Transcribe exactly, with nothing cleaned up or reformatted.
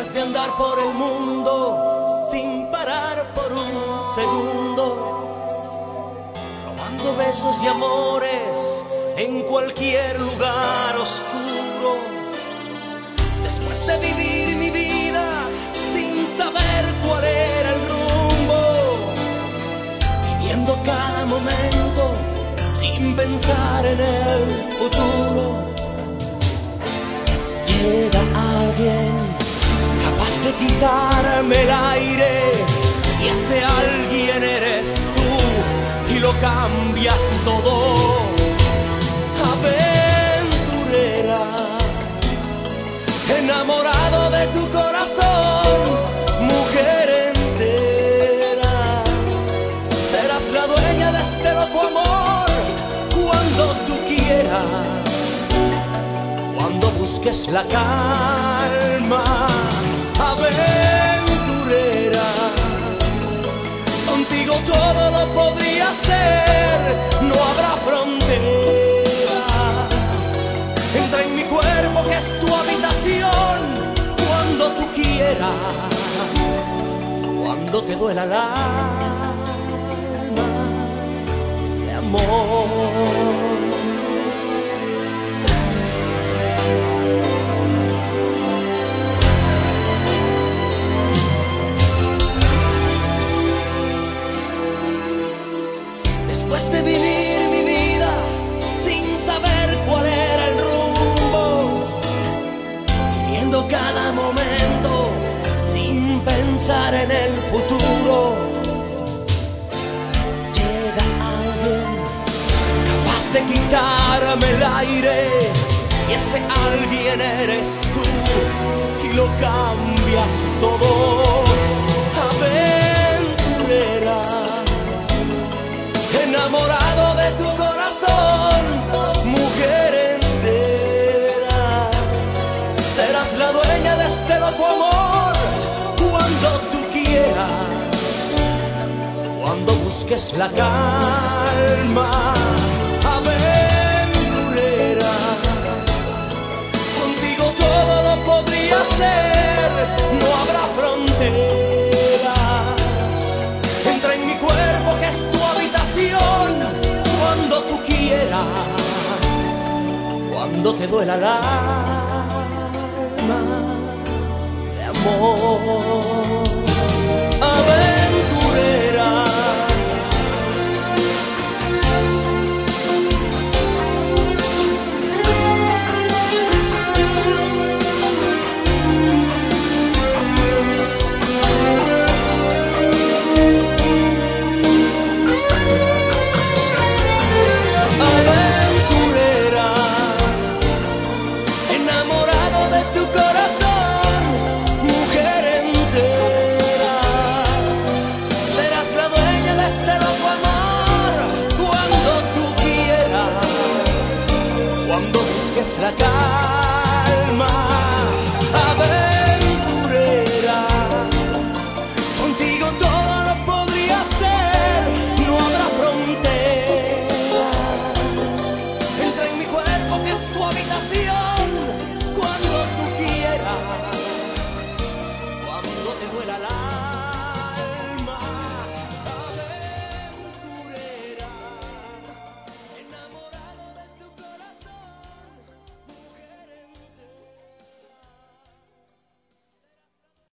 Después de andar por el mundo sin parar por un segundo, robando besos y amores en cualquier lugar oscuro. Después de vivir mi vida sin saber cuál era el rumbo, viviendo cada momento sin pensar en el futuro, llega alguien capaz de quitarme el aire, y ese alguien eres tú, y lo cambias todo. Aventurera, enamorado de tu corazón, mujer entera, serás la dueña de este loco amor cuando tú quieras, cuando busques la calma. Aventurera, contigo todo lo podría ser, no habrá fronteras. Entra en mi cuerpo que es tu habitación cuando tú quieras, cuando te duela el alma de amor. Después de vivir mi vida sin saber cuál era el rumbo, viviendo cada momento sin pensar en el futuro, llega alguien capaz de quitarme el aire, y ese alguien eres tú, y lo cambias todo. Aventurera, enamorado de tu corazón, mujer entera, serás la dueña de este loco amor cuando tú quieras, cuando busques la calma. Aventurera, contigo todo lo podría ser, no habrá fronteras. Entra en mi cuerpo que es tu habitación cuando tú quieras, cuando te duela el alma de amor. Aventurera, cuando busques la calma.